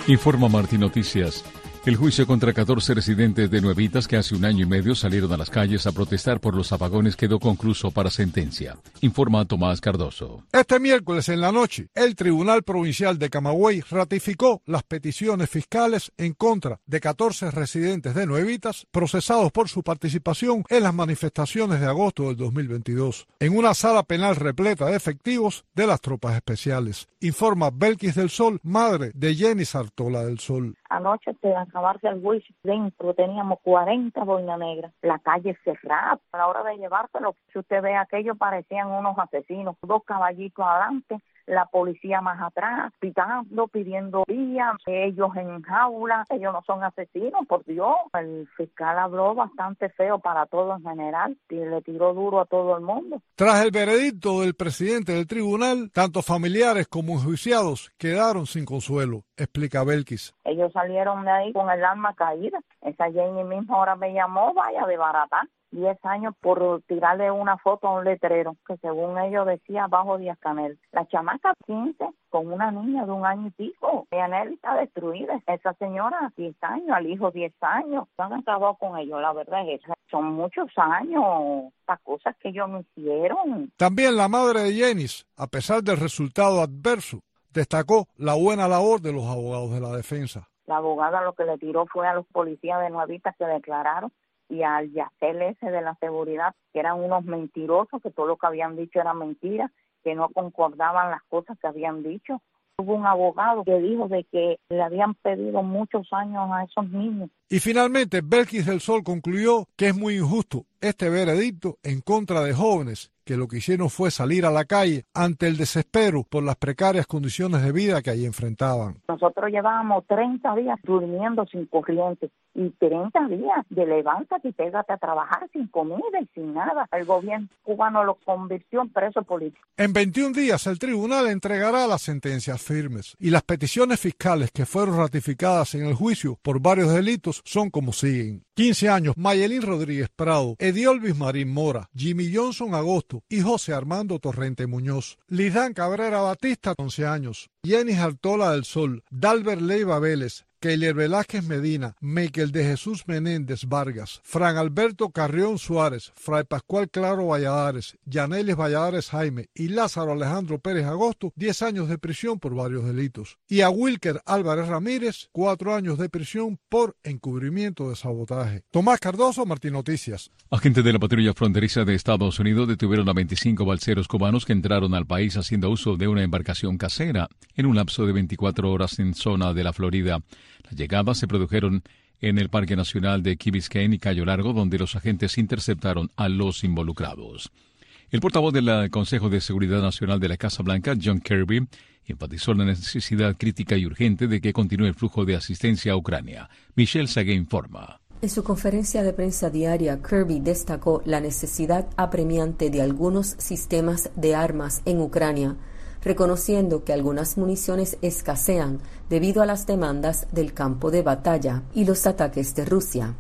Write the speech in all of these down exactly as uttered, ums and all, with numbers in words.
Informa Martín Noticias. El juicio contra catorce residentes de Nuevitas que hace un año y medio salieron a las calles a protestar por los apagones quedó concluso para sentencia. Informa Tomás Cardoso. Este miércoles en la noche, el Tribunal Provincial de Camagüey ratificó las peticiones fiscales en contra de catorce residentes de Nuevitas procesados por su participación en las manifestaciones de agosto del dos mil veintidós, en una sala penal repleta de efectivos de las tropas especiales. Informa Belkis del Sol, madre de Jenny Artola del Sol. Anoche, de acabarse el juicio, dentro teníamos cuarenta boinas negras, la calle cerrada. A la hora de llevárselo, si usted ve aquello, parecían unos asesinos, dos caballitos adelante, la policía más atrás, pitando, pidiendo vía, ellos en jaula, ellos no son asesinos, por Dios. El fiscal habló bastante feo para todo en general y le tiró duro a todo el mundo. Tras el veredicto del presidente del tribunal, tanto familiares como enjuiciados quedaron sin consuelo, explica Belkis. Ellos salieron de ahí con el alma caída. Esa Jenny misma ahora me llamó, vaya de barata. diez años por tirarle una foto a un letrero que según ellos decía bajo Díaz Canel. La chamaca quince con una niña de un año y pico. Yanel está destruida. Esa señora diez años, al hijo diez años. Han acabado con ellos, la verdad es que son muchos años, las cosas que ellos me hicieron. También la madre de Jenis, a pesar del resultado adverso, destacó la buena labor de los abogados de la defensa. La abogada lo que le tiró fue a los policías de Nuevitas que declararon y al Yacel ese de la seguridad, que eran unos mentirosos, que todo lo que habían dicho era mentira, que no concordaban las cosas que habían dicho. Hubo un abogado que dijo de que le habían pedido muchos años a esos niños. Y finalmente, Belkis del Sol concluyó que es muy injusto este veredicto en contra de jóvenes que lo que hicieron fue salir a la calle ante el desespero por las precarias condiciones de vida que allí enfrentaban. Nosotros llevábamos treinta días durmiendo sin corriente y treinta días de levántate y pégate a trabajar sin comida y sin nada. El gobierno cubano lo convirtió en preso político. En veintiún días el tribunal entregará las sentencias firmes y las peticiones fiscales que fueron ratificadas en el juicio por varios delitos son como siguen. quince años, Mayelín Rodríguez Prado, Ediolvis Marín Mora, Jimmy Johnson Agosto y José Armando Torrente Muñoz. Lidán Cabrera Batista, once años. Jenny Artola del Sol, Dalbert Leiva Vélez, Keiler Velázquez Medina, Michael de Jesús Menéndez Vargas, Fran Alberto Carrión Suárez, Fray Pascual Claro Valladares, Yanelis Valladares Jaime y Lázaro Alejandro Pérez Agosto, diez años de prisión por varios delitos. Y a Wilker Álvarez Ramírez, cuatro años de prisión por encubrimiento de sabotaje. Tomás Cardoso, Martín Noticias. Agentes de la patrulla fronteriza de Estados Unidos detuvieron a veinticinco balseros cubanos que entraron al país haciendo uso de una embarcación casera en un lapso de veinticuatro horas en zona de la Florida. Las llegadas se produjeron en el Parque Nacional de Key Biscayne y Cayo Largo, donde los agentes interceptaron a los involucrados. El portavoz del Consejo de Seguridad Nacional de la Casa Blanca, John Kirby, enfatizó la necesidad crítica y urgente de que continúe el flujo de asistencia a Ucrania. Michelle Sagué informa. En su conferencia de prensa diaria, Kirby destacó la necesidad apremiante de algunos sistemas de armas en Ucrania, reconociendo que algunas municiones escasean debido a las demandas del campo de batalla y los ataques de Rusia.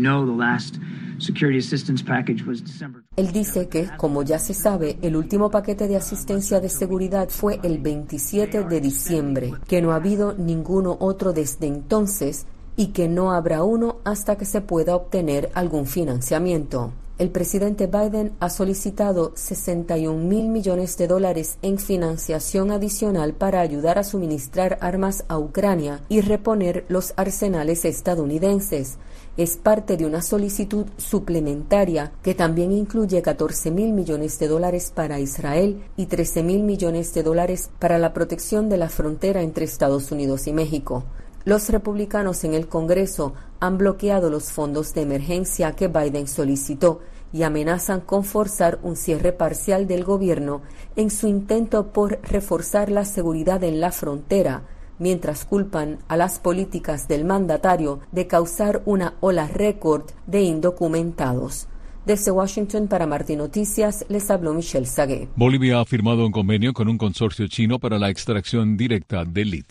Él dice que, como ya se sabe, el último paquete de asistencia de seguridad fue el veintisiete de diciembre, que no ha habido ninguno otro desde entonces y que no habrá uno hasta que se pueda obtener algún financiamiento. El presidente Biden ha solicitado sesenta y un mil millones de dólares en financiación adicional para ayudar a suministrar armas a Ucrania y reponer los arsenales estadounidenses. Es parte de una solicitud suplementaria que también incluye catorce mil millones de dólares para Israel y trece mil millones de dólares para la protección de la frontera entre Estados Unidos y México. Los republicanos en el Congreso han bloqueado los fondos de emergencia que Biden solicitó y amenazan con forzar un cierre parcial del gobierno en su intento por reforzar la seguridad en la frontera, mientras culpan a las políticas del mandatario de causar una ola récord de indocumentados. Desde Washington para Martín Noticias les habló Michelle Sagué. Bolivia ha firmado un convenio con un consorcio chino para la extracción directa de litio.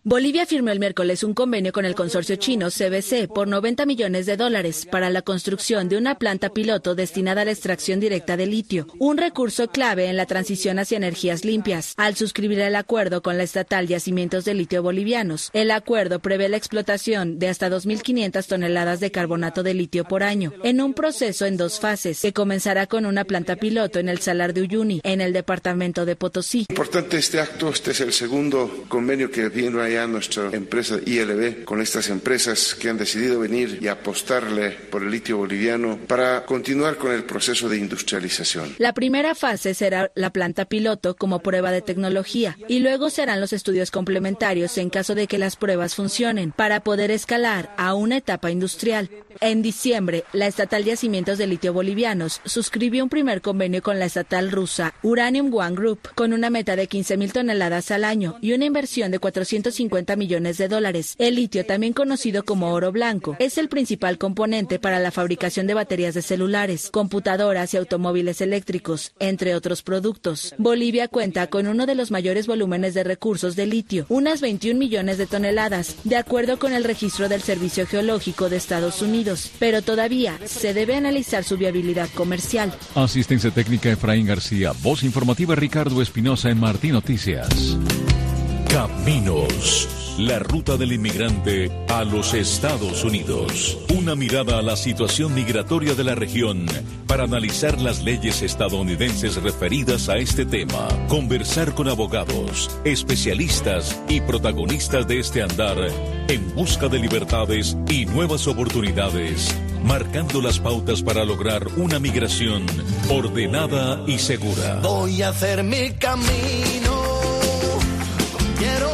Bolivia firmó el miércoles un convenio con el consorcio chino C B C por noventa millones de dólares para la construcción de una planta piloto destinada a la extracción directa de litio, un recurso clave en la transición hacia energías limpias. Al suscribir el acuerdo con la estatal Yacimientos de Litio Bolivianos, el acuerdo prevé la explotación de hasta dos mil quinientas toneladas de carbonato de litio por año, en un proceso en dos fases, que comenzará con una planta piloto en el Salar de Uyuni, en el departamento de Potosí. Importante este acto, este es el segundo convenio que viene ya nuestra empresa I L B con estas empresas que han decidido venir y apostarle por el litio boliviano para continuar con el proceso de industrialización. La primera fase será la planta piloto como prueba de tecnología y luego serán los estudios complementarios en caso de que las pruebas funcionen para poder escalar a una etapa industrial. En diciembre, la estatal Yacimientos de Litio Bolivianos suscribió un primer convenio con la estatal rusa Uranium One Group con una meta de quince mil toneladas al año y una inversión de cuatrocientos cincuenta millones de dólares. El litio, también conocido como oro blanco, es el principal componente para la fabricación de baterías de celulares, computadoras y automóviles eléctricos, entre otros productos. Bolivia cuenta con uno de los mayores volúmenes de recursos de litio, unas veintiún millones de toneladas, de acuerdo con el registro del Servicio Geológico de Estados Unidos, pero todavía se debe analizar su viabilidad comercial. Asistencia técnica Efraín García, voz informativa Ricardo Espinosa en Martín Noticias. Caminos. La ruta del inmigrante a los Estados Unidos. Una mirada a la situación migratoria de la región para analizar las leyes estadounidenses referidas a este tema. Conversar con abogados, especialistas y protagonistas de este andar en busca de libertades y nuevas oportunidades, marcando las pautas para lograr una migración ordenada y segura. Voy a hacer mi camino. Quiero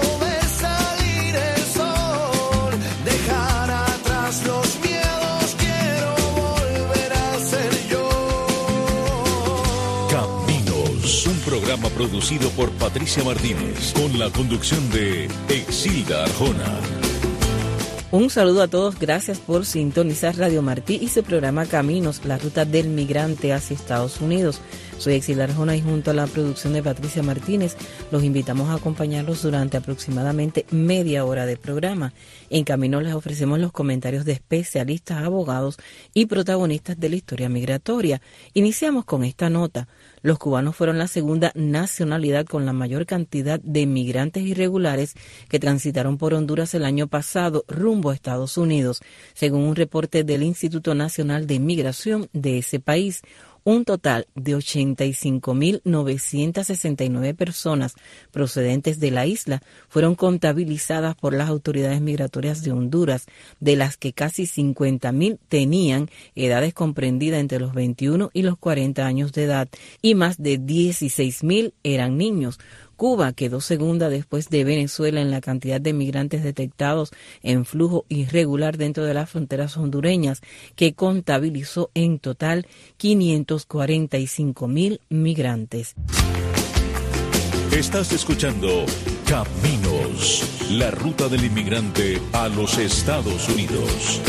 programa producido por Patricia Martínez, con la conducción de Exilda Arjona. Un saludo a todos, gracias por sintonizar Radio Martí y su programa Caminos, la ruta del migrante hacia Estados Unidos. Soy Exilda Arjona y junto a la producción de Patricia Martínez los invitamos a acompañarlos durante aproximadamente media hora de programa. En Caminos les ofrecemos los comentarios de especialistas, abogados y protagonistas de la historia migratoria. Iniciamos con esta nota. Los cubanos fueron la segunda nacionalidad con la mayor cantidad de migrantes irregulares que transitaron por Honduras el año pasado rumbo a Estados Unidos, según un reporte del Instituto Nacional de Migración de ese país. Un total de ochenta y cinco mil novecientas sesenta y nueve personas procedentes de la isla fueron contabilizadas por las autoridades migratorias de Honduras, de las que casi cincuenta mil tenían edades comprendidas entre los veintiuno y los cuarenta años de edad y más de dieciséis mil eran niños. Cuba quedó segunda después de Venezuela en la cantidad de migrantes detectados en flujo irregular dentro de las fronteras hondureñas, que contabilizó en total quinientos cuarenta y cinco mil migrantes. Estás escuchando Caminos, la ruta del inmigrante a los Estados Unidos.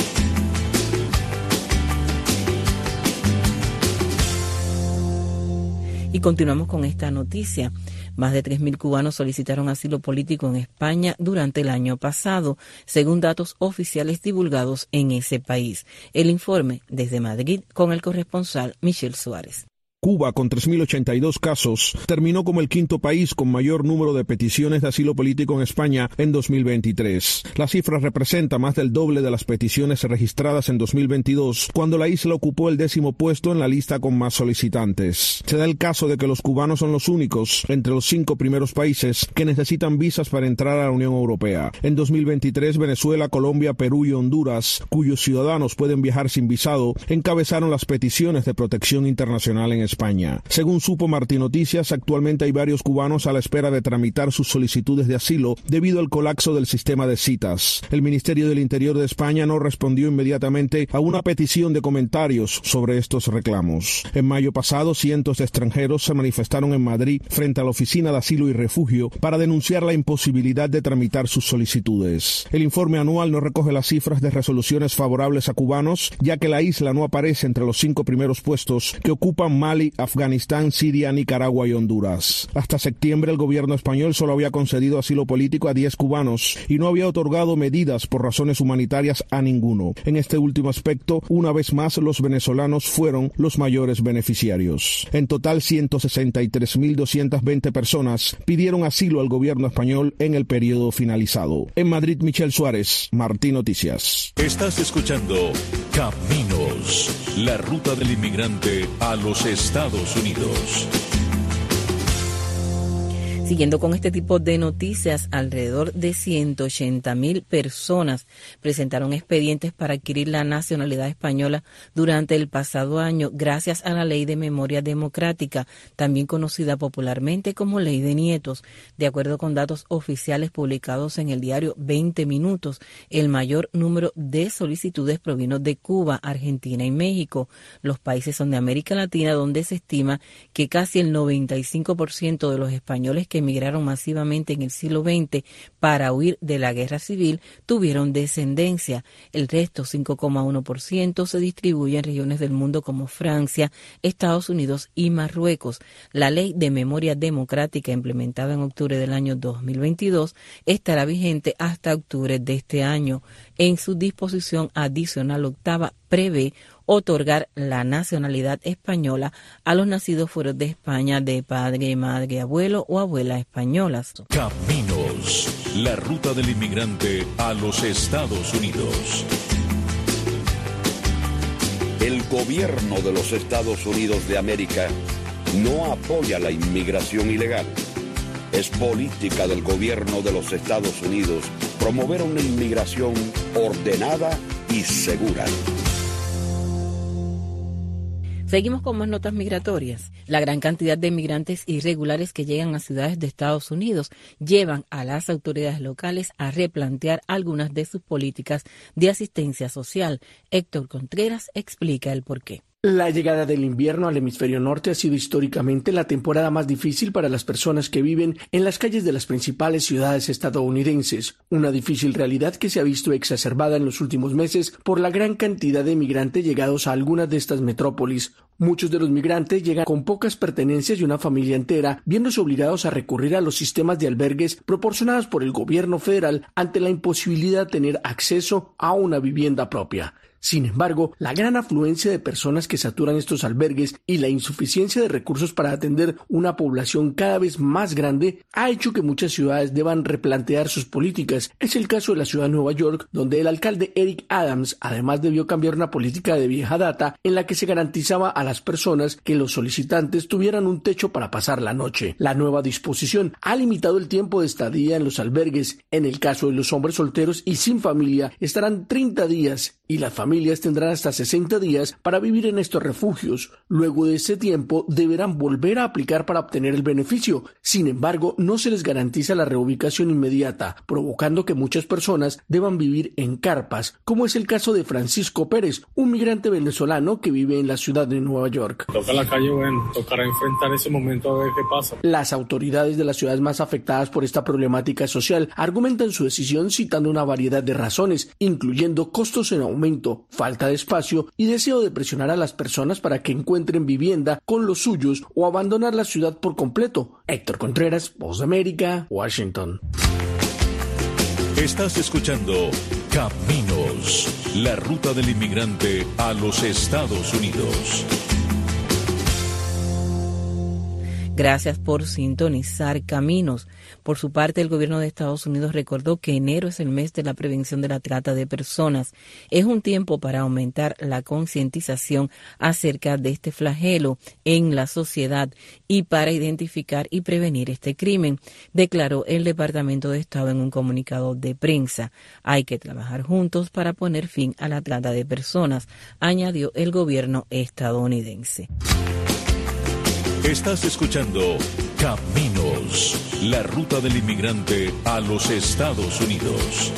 Y continuamos con esta noticia. Más de tres mil cubanos solicitaron asilo político en España durante el año pasado, según datos oficiales divulgados en ese país. El informe desde Madrid con el corresponsal Michel Suárez. Cuba, con tres mil ochenta y dos casos, terminó como el quinto país con mayor número de peticiones de asilo político en España en dos mil veintitrés. La cifra representa más del doble de las peticiones registradas en dos mil veintidós, cuando la isla ocupó el décimo puesto en la lista con más solicitantes. Se da el caso de que los cubanos son los únicos entre los cinco primeros países que necesitan visas para entrar a la Unión Europea. En dos mil veintitrés, Venezuela, Colombia, Perú y Honduras, cuyos ciudadanos pueden viajar sin visado, encabezaron las peticiones de protección internacional en España. Según supo Martín Noticias, actualmente hay varios cubanos a la espera de tramitar sus solicitudes de asilo debido al colapso del sistema de citas. El Ministerio del Interior de España no respondió inmediatamente a una petición de comentarios sobre estos reclamos. En mayo pasado, cientos de extranjeros se manifestaron en Madrid frente a la Oficina de Asilo y Refugio para denunciar la imposibilidad de tramitar sus solicitudes. El informe anual no recoge las cifras de resoluciones favorables a cubanos, ya que la isla no aparece entre los cinco primeros puestos que ocupan Mali, Mali, Afganistán, Siria, Nicaragua y Honduras. Hasta septiembre el gobierno español solo había concedido asilo político a diez cubanos y no había otorgado medidas por razones humanitarias a ninguno. En este último aspecto, una vez más los venezolanos fueron los mayores beneficiarios. En total, ciento sesenta y tres mil doscientas veinte personas pidieron asilo al gobierno español en el periodo finalizado. En Madrid, Michelle Suárez, Martí Noticias. Estás escuchando Caminos, la ruta del inmigrante a los Estados Unidos. Siguiendo con este tipo de noticias, alrededor de ciento ochenta mil personas presentaron expedientes para adquirir la nacionalidad española durante el pasado año gracias a la Ley de Memoria Democrática, también conocida popularmente como Ley de Nietos. De acuerdo con datos oficiales publicados en el diario veinte minutos, el mayor número de solicitudes provino de Cuba, Argentina y México. Los países son de América Latina, donde se estima que casi el noventa y cinco por ciento de los españoles que emigraron masivamente en el siglo veinte para huir de la guerra civil tuvieron descendencia. El resto, cinco coma uno por ciento, se distribuye en regiones del mundo como Francia, Estados Unidos y Marruecos. La Ley de Memoria Democrática, implementada en octubre del año dos mil veintidós, estará vigente hasta octubre de este año. En su disposición adicional octava prevé otorgar la nacionalidad española a los nacidos fuera de España de padre, madre, abuelo o abuela españolas. Caminos, la ruta del inmigrante a los Estados Unidos. El gobierno de los Estados Unidos de América no apoya la inmigración ilegal. Es política del gobierno de los Estados Unidos promover una inmigración ordenada y segura. Seguimos con más notas migratorias. La gran cantidad de inmigrantes irregulares que llegan a ciudades de Estados Unidos llevan a las autoridades locales a replantear algunas de sus políticas de asistencia social. Héctor Contreras explica el porqué. La llegada del invierno al hemisferio norte ha sido históricamente la temporada más difícil para las personas que viven en las calles de las principales ciudades estadounidenses, una difícil realidad que se ha visto exacerbada en los últimos meses por la gran cantidad de migrantes llegados a algunas de estas metrópolis. Muchos de los migrantes llegan con pocas pertenencias y una familia entera, viéndose obligados a recurrir a los sistemas de albergues proporcionados por el gobierno federal ante la imposibilidad de tener acceso a una vivienda propia. Sin embargo, la gran afluencia de personas que saturan estos albergues y la insuficiencia de recursos para atender una población cada vez más grande ha hecho que muchas ciudades deban replantear sus políticas. Es el caso de la ciudad de Nueva York, donde el alcalde Eric Adams además debió cambiar una política de vieja data en la que se garantizaba a las personas que los solicitantes tuvieran un techo para pasar la noche. La nueva disposición ha limitado el tiempo de estadía en los albergues. En el caso de los hombres solteros y sin familia, estarán treinta días y las familias tendrán hasta sesenta días para vivir en estos refugios. Luego de ese tiempo deberán volver a aplicar para obtener el beneficio. Sin embargo, no se les garantiza la reubicación inmediata, provocando que muchas personas deban vivir en carpas, como es el caso de Francisco Pérez, un migrante venezolano que vive en la ciudad de Nueva York. Toca la calle, bueno, tocará enfrentar ese momento a ver qué pasa. Las autoridades de las ciudades más afectadas por esta problemática social argumentan su decisión citando una variedad de razones, incluyendo costos en aumento, falta de espacio y deseo de presionar a las personas para que encuentren vivienda con los suyos o abandonar la ciudad por completo. Héctor Contreras, Voz de América, Washington. Estás escuchando Caminos, la ruta del inmigrante a los Estados Unidos. Gracias por sintonizar Caminos. Por su parte, el gobierno de Estados Unidos recordó que enero es el mes de la prevención de la trata de personas. Es un tiempo para aumentar la concientización acerca de este flagelo en la sociedad y para identificar y prevenir este crimen, declaró el Departamento de Estado en un comunicado de prensa. Hay que trabajar juntos para poner fin a la trata de personas, añadió el gobierno estadounidense. Estás escuchando Caminos, la ruta del inmigrante a los Estados Unidos.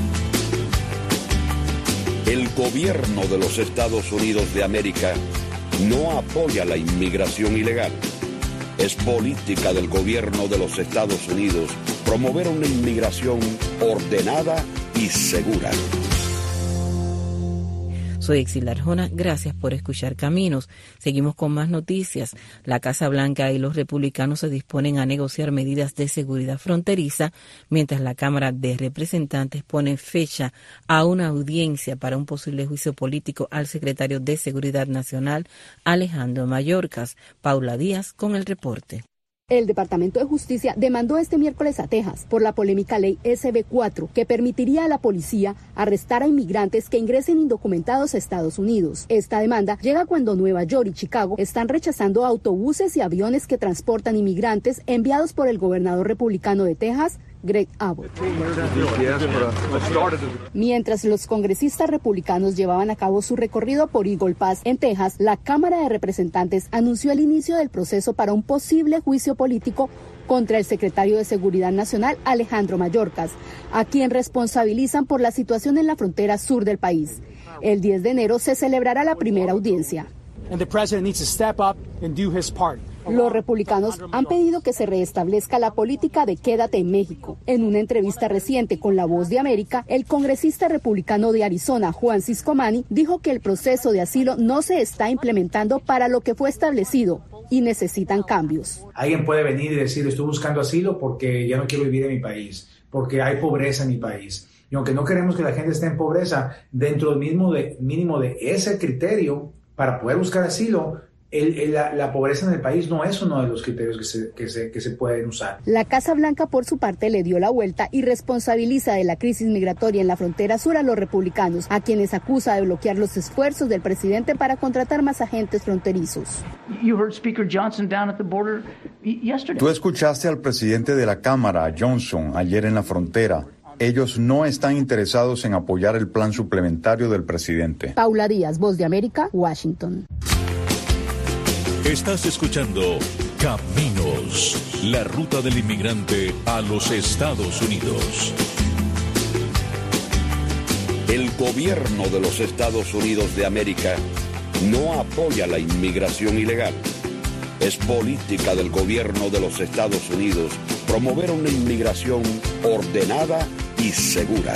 El gobierno de los Estados Unidos de América no apoya la inmigración ilegal. Es política del gobierno de los Estados Unidos promover una inmigración ordenada y segura. Soy Exil Arjona, gracias por escuchar Caminos. Seguimos con más noticias. La Casa Blanca y los republicanos se disponen a negociar medidas de seguridad fronteriza, mientras la Cámara de Representantes pone fecha a una audiencia para un posible juicio político al secretario de Seguridad Nacional, Alejandro Mayorkas. Paula Díaz con el reporte. El Departamento de Justicia demandó este miércoles a Texas por la polémica ley S B cuatro que permitiría a la policía arrestar a inmigrantes que ingresen indocumentados a Estados Unidos. Esta demanda llega cuando Nueva York y Chicago están rechazando autobuses y aviones que transportan inmigrantes enviados por el gobernador republicano de Texas, Greg Abbott. Mientras los congresistas republicanos llevaban a cabo su recorrido por Eagle Pass en Texas, la Cámara de Representantes anunció el inicio del proceso para un posible juicio político contra el secretario de Seguridad Nacional, Alejandro Mayorkas, a quien responsabilizan por la situación en la frontera sur del país. El diez de enero se celebrará la primera audiencia. Los republicanos han pedido que se reestablezca la política de quédate en México. En una entrevista reciente con La Voz de América, el congresista republicano de Arizona, Juan Ciscomani, dijo que el proceso de asilo no se está implementando para lo que fue establecido y necesitan cambios. Alguien puede venir y decir, estoy buscando asilo porque ya no quiero vivir en mi país, porque hay pobreza en mi país. Y aunque no queremos que la gente esté en pobreza, dentro del mismo de, mínimo de ese criterio para poder buscar asilo, El, el, la, la pobreza en el país no es uno de los criterios que se, que, se, que se pueden usar. La Casa Blanca, por su parte, le dio la vuelta y responsabiliza de la crisis migratoria en la frontera sur a los republicanos, a quienes acusa de bloquear los esfuerzos del presidente para contratar más agentes fronterizos. Tú escuchaste al presidente de la Cámara, Johnson, ayer en la frontera. Ellos no están interesados en apoyar el plan suplementario del presidente. Paula Díaz, Voz de América, Washington. Estás escuchando Caminos, la ruta del inmigrante a los Estados Unidos. El gobierno de los Estados Unidos de América no apoya la inmigración ilegal. Es política del gobierno de los Estados Unidos promover una inmigración ordenada y segura.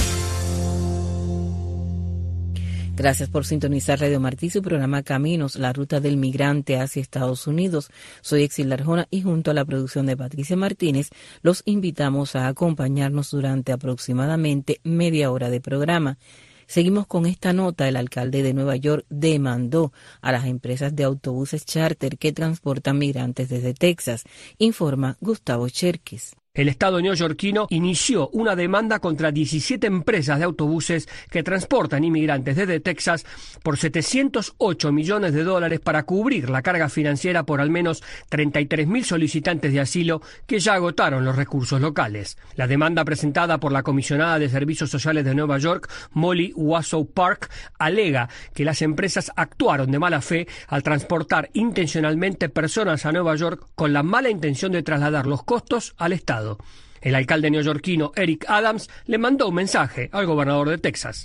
Gracias por sintonizar Radio Martí, su programa Caminos, la ruta del migrante hacia Estados Unidos. Soy Exil Arjona y junto a la producción de Patricia Martínez los invitamos a acompañarnos durante aproximadamente media hora de programa. Seguimos con esta nota. El alcalde de Nueva York demandó a las empresas de autobuses charter que transportan migrantes desde Texas, informa Gustavo Cherkis. El Estado neoyorquino inició una demanda contra diecisiete empresas de autobuses que transportan inmigrantes desde Texas por setecientos ocho millones de dólares para cubrir la carga financiera por al menos treinta y tres mil solicitantes de asilo que ya agotaron los recursos locales. La demanda presentada por la comisionada de Servicios Sociales de Nueva York, Molly Wassow Park, alega que las empresas actuaron de mala fe al transportar intencionalmente personas a Nueva York con la mala intención de trasladar los costos al Estado. El alcalde neoyorquino Eric Adams le mandó un mensaje al gobernador de Texas.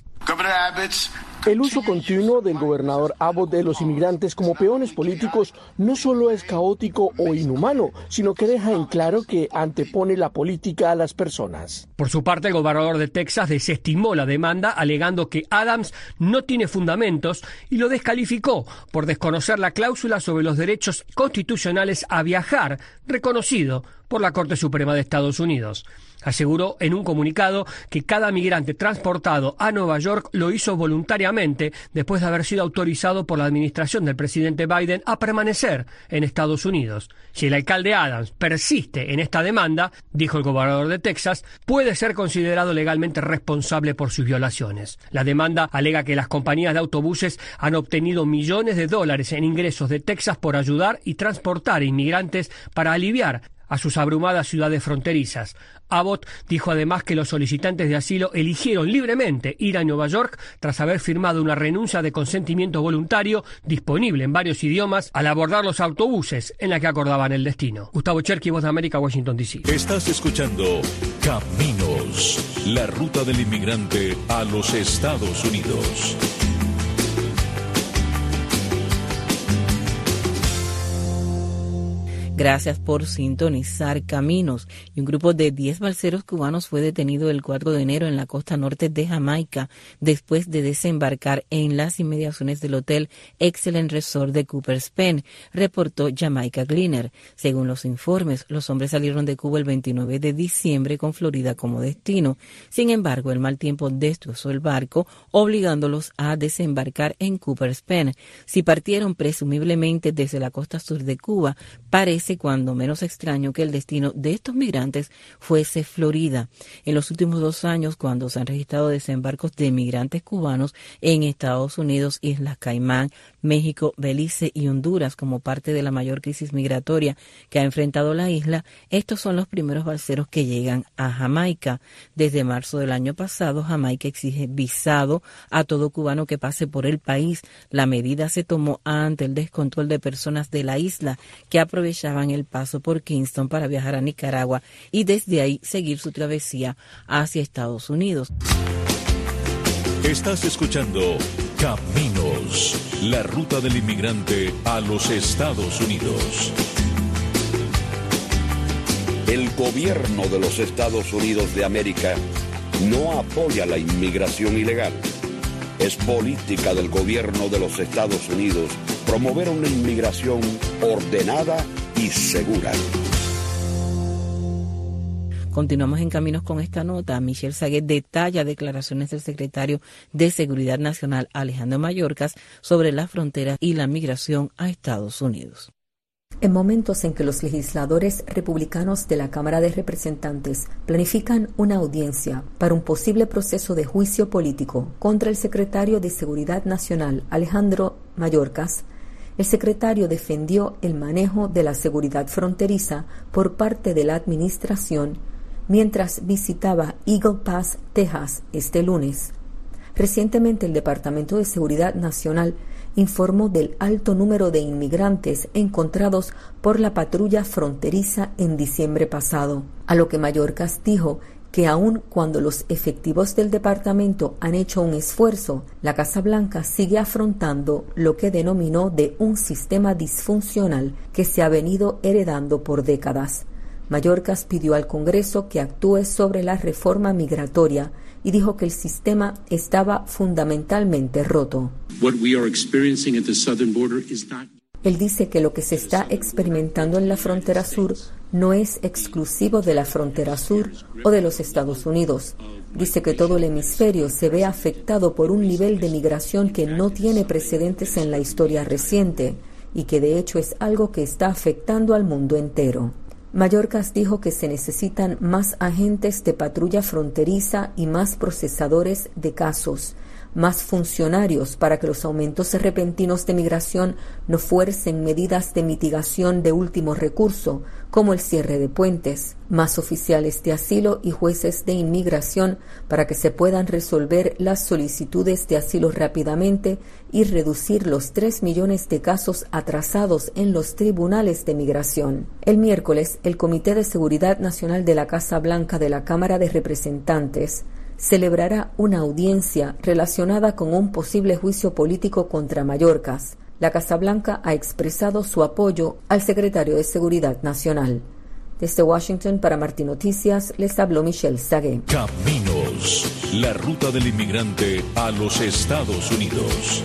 El uso continuo del gobernador Abbott de los inmigrantes como peones políticos no solo es caótico o inhumano, sino que deja en claro que antepone la política a las personas. Por su parte, el gobernador de Texas desestimó la demanda, alegando que Adams no tiene fundamentos y lo descalificó por desconocer la cláusula sobre los derechos constitucionales a viajar, reconocido por la Corte Suprema de Estados Unidos. Aseguró en un comunicado que cada migrante transportado a Nueva York lo hizo voluntariamente después de haber sido autorizado por la administración del presidente Biden a permanecer en Estados Unidos. Si el alcalde Adams persiste en esta demanda, dijo el gobernador de Texas, puede ser considerado legalmente responsable por sus violaciones. La demanda alega que las compañías de autobuses han obtenido millones de dólares en ingresos de Texas por ayudar y transportar inmigrantes para aliviar a sus abrumadas ciudades fronterizas. Abbott dijo además que los solicitantes de asilo eligieron libremente ir a Nueva York tras haber firmado una renuncia de consentimiento voluntario disponible en varios idiomas al abordar los autobuses en la que acordaban el destino. Gustavo Cherkis, Voz de América, Washington, D C. Estás escuchando Caminos, la ruta del inmigrante a los Estados Unidos. Gracias por sintonizar Caminos. Y un grupo de diez balseros cubanos fue detenido el cuatro de enero en la costa norte de Jamaica después de desembarcar en las inmediaciones del hotel Excellent Resort de Cooper's Pen, reportó Jamaica Gleaner. Según los informes, los hombres salieron de Cuba el veintinueve de diciembre con Florida como destino. Sin embargo, el mal tiempo destrozó el barco, obligándolos a desembarcar en Cooper's Pen. Si partieron presumiblemente desde la costa sur de Cuba, parece cuando menos extraño que el destino de estos migrantes fuese Florida. En los últimos dos años, cuando se han registrado desembarcos de migrantes cubanos en Estados Unidos, Islas Caimán, México, Belice y Honduras como parte de la mayor crisis migratoria que ha enfrentado la isla, estos son los primeros balseros que llegan a Jamaica. Desde marzo del año pasado, Jamaica exige visado a todo cubano que pase por el país. La medida se tomó ante el descontrol de personas de la isla que aprovechaban el paso por Kingston para viajar a Nicaragua y desde ahí seguir su travesía hacia Estados Unidos. Estás escuchando Caminos, la ruta del inmigrante a los Estados Unidos. El gobierno de los Estados Unidos de América no apoya la inmigración ilegal. Es política del gobierno de los Estados Unidos promover una inmigración ordenada y segura. Continuamos en Caminos con esta nota. Michelle Saguet detalla declaraciones del secretario de Seguridad Nacional, Alejandro Mayorkas, sobre la frontera y la migración a Estados Unidos. En momentos en que los legisladores republicanos de la Cámara de Representantes planifican una audiencia para un posible proceso de juicio político contra el secretario de Seguridad Nacional, Alejandro Mayorkas, el secretario defendió el manejo de la seguridad fronteriza por parte de la administración mientras visitaba Eagle Pass, Texas, este lunes. Recientemente, el Departamento de Seguridad Nacional informó del alto número de inmigrantes encontrados por la patrulla fronteriza en diciembre pasado, a lo que Mayorkas dijo que aun cuando los efectivos del departamento han hecho un esfuerzo, la Casa Blanca sigue afrontando lo que denominó de un sistema disfuncional que se ha venido heredando por décadas. Mayorkas pidió al Congreso que actúe sobre la reforma migratoria y dijo que el sistema estaba fundamentalmente roto. Él dice que lo que se está experimentando en la frontera sur no es exclusivo de la frontera sur o de los Estados Unidos. Dice que todo el hemisferio se ve afectado por un nivel de migración que no tiene precedentes en la historia reciente y que de hecho es algo que está afectando al mundo entero. Mayorkas dijo que se necesitan más agentes de patrulla fronteriza y más procesadores de casos, más funcionarios para que los aumentos repentinos de migración no fuercen medidas de mitigación de último recurso, como el cierre de puentes, más oficiales de asilo y jueces de inmigración para que se puedan resolver las solicitudes de asilo rápidamente y reducir los tres millones de casos atrasados en los tribunales de migración. El miércoles, el Comité de Seguridad Nacional de la Casa Blanca de la Cámara de Representantes celebrará una audiencia relacionada con un posible juicio político contra Mayorkas. La Casa Blanca ha expresado su apoyo al secretario de Seguridad Nacional. Desde Washington, para Martí Noticias, les habló Michelle Saguet. Caminos, la ruta del inmigrante a los Estados Unidos.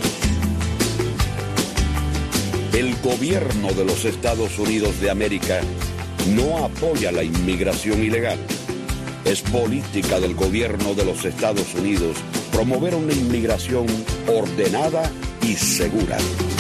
El gobierno de los Estados Unidos de América no apoya la inmigración ilegal. Es política del gobierno de los Estados Unidos promover una inmigración ordenada y segura.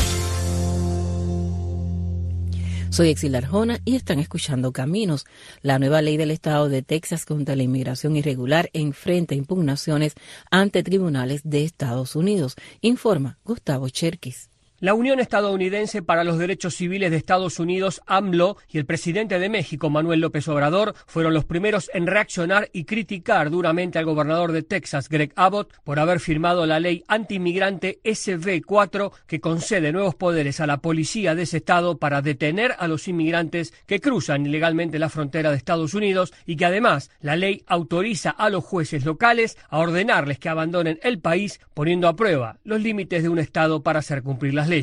Soy Exil Arjona y están escuchando Caminos. La nueva ley del estado de Texas contra la inmigración irregular enfrenta impugnaciones ante tribunales de Estados Unidos, informa Gustavo Cherkis. La Unión Estadounidense para los Derechos Civiles de Estados Unidos, AMLO, y el presidente de México, Manuel López Obrador, fueron los primeros en reaccionar y criticar duramente al gobernador de Texas, Greg Abbott, por haber firmado la ley antiinmigrante S B cuatro, que concede nuevos poderes a la policía de ese estado para detener a los inmigrantes que cruzan ilegalmente la frontera de Estados Unidos, y que además la ley autoriza a los jueces locales a ordenarles que abandonen el país, poniendo a prueba los límites de un estado para hacer cumplir las leyes.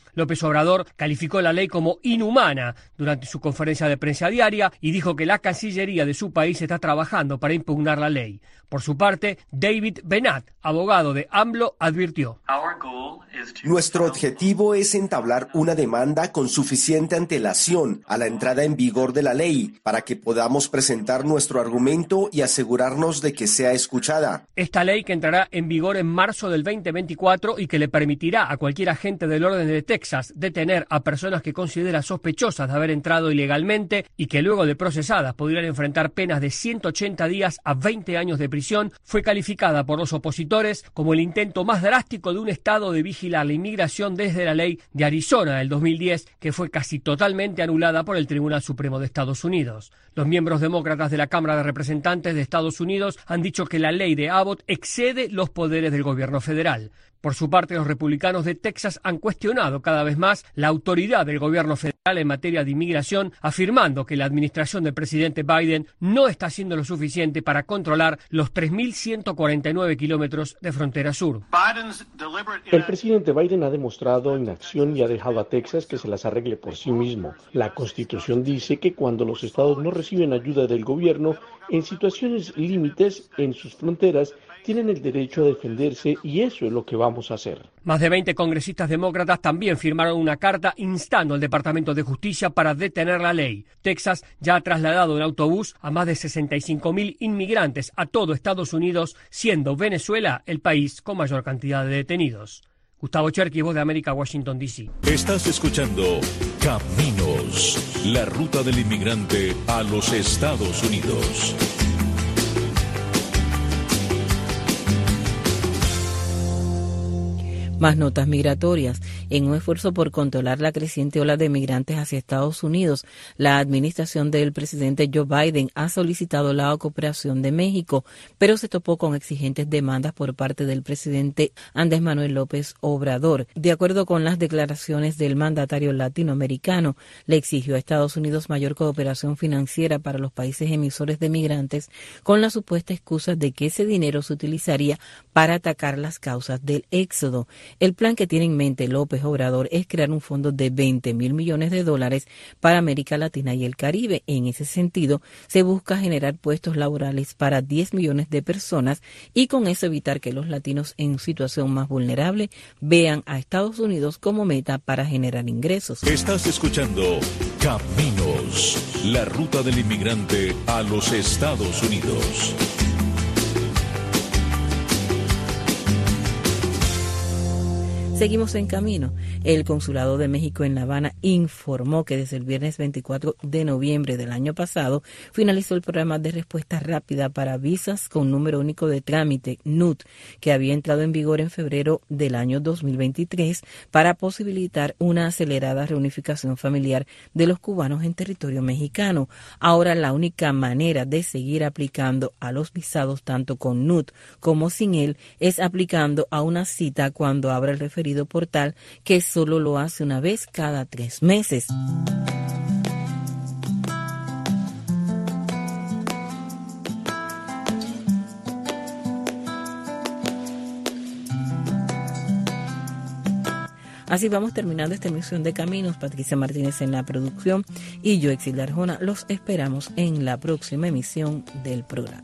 López Obrador calificó la ley como inhumana durante su conferencia de prensa diaria y dijo que la Cancillería de su país está trabajando para impugnar la ley. Por su parte, David Benat, abogado de AMLO, advirtió: nuestro objetivo es entablar una demanda con suficiente antelación a la entrada en vigor de la ley para que podamos presentar nuestro argumento y asegurarnos de que sea escuchada. Esta ley, que entrará en vigor en marzo del veinte veinticuatro y que le permitirá a cualquier agente del orden de Texas detener a personas que considera sospechosas de haber entrado ilegalmente y que luego de procesadas podrían enfrentar penas de ciento ochenta días a veinte años de prisión, fue calificada por los opositores como el intento más drástico de un estado de vigilar la inmigración desde la ley de Arizona del dos mil diez, que fue casi totalmente anulada por el Tribunal Supremo de Estados Unidos. Los miembros demócratas de la Cámara de Representantes de Estados Unidos han dicho que la ley de Abbott excede los poderes del gobierno federal. Por su parte, los republicanos de Texas han cuestionado cada vez más la autoridad del gobierno federal en materia de inmigración, afirmando que la administración del presidente Biden no está haciendo lo suficiente para controlar los tres mil ciento cuarenta y nueve kilómetros de frontera sur. El presidente Biden ha demostrado inacción y ha dejado a Texas que se las arregle por sí mismo. La Constitución dice que cuando los estados no reciben ayuda del gobierno en situaciones límites en sus fronteras, tienen el derecho a defenderse, y eso es lo que vamos a hacer. Más de veinte congresistas demócratas también firmaron una carta instando al Departamento de Justicia para detener la ley. Texas ya ha trasladado en autobús a más de sesenta y cinco mil inmigrantes a todo Estados Unidos, siendo Venezuela el país con mayor cantidad de detenidos. Gustavo Cherky, Voz de América, Washington, D C. Estás escuchando Caminos, la ruta del inmigrante a los Estados Unidos. Más notas migratorias. En un esfuerzo por controlar la creciente ola de migrantes hacia Estados Unidos, la administración del presidente Joe Biden ha solicitado la cooperación de México, pero se topó con exigentes demandas por parte del presidente Andrés Manuel López Obrador. De acuerdo con las declaraciones del mandatario latinoamericano, le exigió a Estados Unidos mayor cooperación financiera para los países emisores de migrantes, con la supuesta excusa de que ese dinero se utilizaría para atacar las causas del éxodo. El plan que tiene en mente López Obrador es crear un fondo de veinte mil millones de dólares para América Latina y el Caribe. En ese sentido, se busca generar puestos laborales para diez millones de personas y con eso evitar que los latinos en situación más vulnerable vean a Estados Unidos como meta para generar ingresos. Estás escuchando Caminos, la ruta del inmigrante a los Estados Unidos. Seguimos en camino. El Consulado de México en La Habana informó que desde el viernes veinticuatro de noviembre del año pasado finalizó el programa de respuesta rápida para visas con número único de trámite, N U T, que había entrado en vigor en febrero del año dos mil veintitrés para posibilitar una acelerada reunificación familiar de los cubanos en territorio mexicano. Ahora la única manera de seguir aplicando a los visados tanto con N U T como sin él es aplicando a una cita cuando abra el referido portal, que solo lo hace una vez cada tres meses. Así vamos terminando esta emisión de Caminos. Patricia Martínez en la producción y yo, Exilda Arjona, los esperamos en la próxima emisión del programa.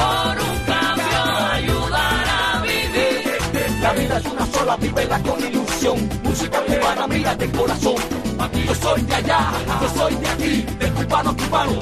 Vívela con ilusión. pasión, música cubana, mira de corazón. Yo soy de allá, yo soy de aquí, del cubano cubano.